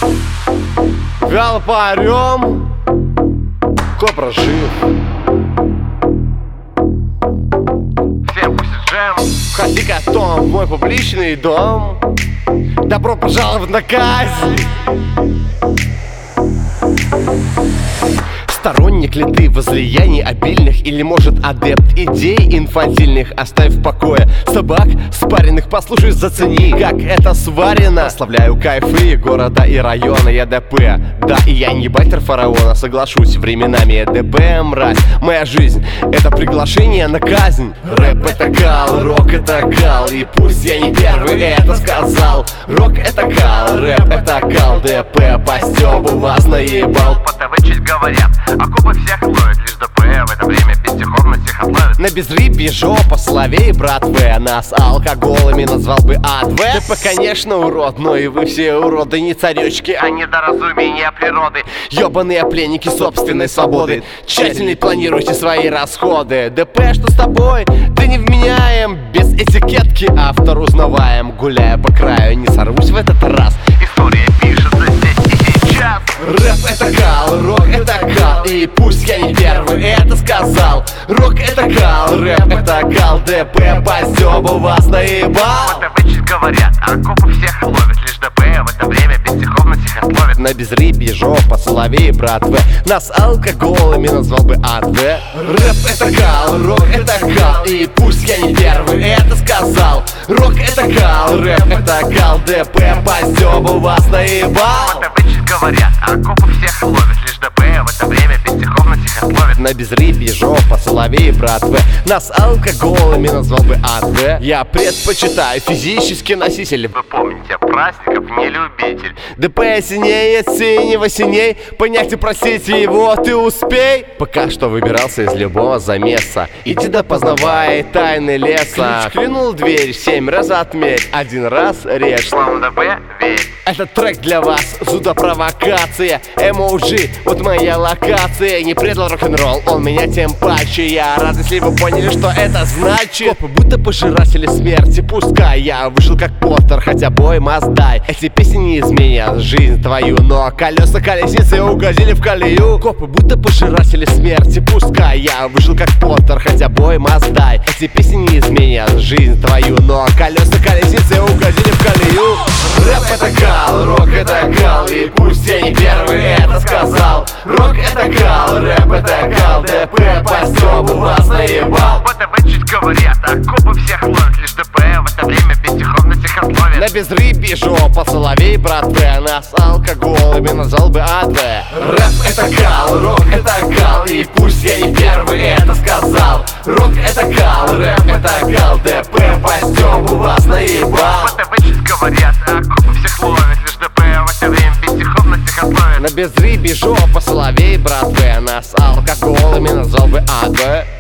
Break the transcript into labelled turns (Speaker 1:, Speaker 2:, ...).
Speaker 1: Вяло поорем, Кобра жив.
Speaker 2: Всем пусть джем.
Speaker 1: Ходи котом в мой публичный дом. Добро пожаловать на казнь. Сторонник ли ты возлияний обильных, или, может, адепт идей инфантильных? Оставь в покое собак спаренных, послушай, зацени, как это сварено. Прославляю кайфы города и района. Я ДП, да, и я не байтер фараона. Соглашусь, временами ДП мразь. Моя жизнь — это приглашение на казнь. Рэп — это кал, рок — это кал. И пусть я не первый это сказал. Рок — это кал, рэп — это кал. ДП по стёбу вас наебал.
Speaker 2: По ТВ чуть говорят, окопы всех ловят, лишь ДП в это время без стихов на всех отловят.
Speaker 1: На безрыбье жопа славей, братвы. Нас алкоголами назвал бы АДВ. ДП, конечно, урод, но и вы все уроды. Не царёчки, а недоразумения природы. Ёбаные пленники собственной свободы. Тщательно планируйте свои расходы. ДП, что с тобой? Ты не вменяем. Без этикетки автор узнаваем. Гуляя по краю, не сорвусь в этот раз.
Speaker 2: История пишется здесь и сейчас.
Speaker 1: Рэп — это кал, рок — это кал. И пусть я не первый это сказал. Рок — это кал, рэп — это кал. ДП по стёбу вас наебал.
Speaker 2: По ТВ чуть говорят, окопы всех ловят, лишь ДП в это время без стихов на всех отловят.
Speaker 1: На безрыбье жопа соловей, братвы. Нас алкоголами назвал бы АДВ. Рэп — это кал, рок — это кал. И пусть я не первый это сказал. Рок — это кал, рэп — это кал. ДП по стёбу вас наебал.
Speaker 2: По ТВ чуть говорят, окопы всех ловят, лишь ДП в это время без стихов на всех отловят.
Speaker 1: На безрыбье жопа соловей, братвы. Нас алкоголами назвал бы АДВ. Я предпочитаю физический носитель.
Speaker 2: Вы помните, праздников не любитель.
Speaker 1: ДП синее, синего синей. Понять и простить его ты успей. Пока что выбирался из любого замеса. Иди да познавай тайны леса. Клянул дверь 7 раз отмерь. 1 раз режь.
Speaker 2: Словом ДП верь.
Speaker 1: Этот трек для вас, зуда провокация. MOG, вот моя локация. Не предал рок-н-ролл, он меня тем паче. Я рад, если вы поняли, что это значит. Копы будто пожиратели смерти. Пускай я вышел как Поттер, хотя бой must die. Эти песни не изменят жизнь твою, но колеса колесницы угодили в колею. Копы будто пожиратели смерти. Пускай я вышел как Поттер, хотя бой must die. Эти песни не изменят жизнь твою, но колеса колесницы угодили в колею. Рэп — это кал, рок — это кал. И пусть я не первый это сказал. Рок — это кал, рэп — это кал. ДП по стёбу вас наебал.
Speaker 2: По ТВ чуть говорят, окопы всех ловят, лишь ДП в это время без стихов на всех отловят.
Speaker 1: На безрыбье жопа соловей, братвы. Нас алкоголами назвал бы АДВ. Рэп — это кал, рок — это кал. И пусть я не первый это сказал. Рок — это кал, рэп — это кал. ДП по стёбу вас наебал.
Speaker 2: По ТВ чуть говорят, окопы всех ловят, лишь ДП в это время без стихов на всех отловят.
Speaker 1: На безрыбье жопа соловей, братвы. Нас алкоголами назвал бы АДВ.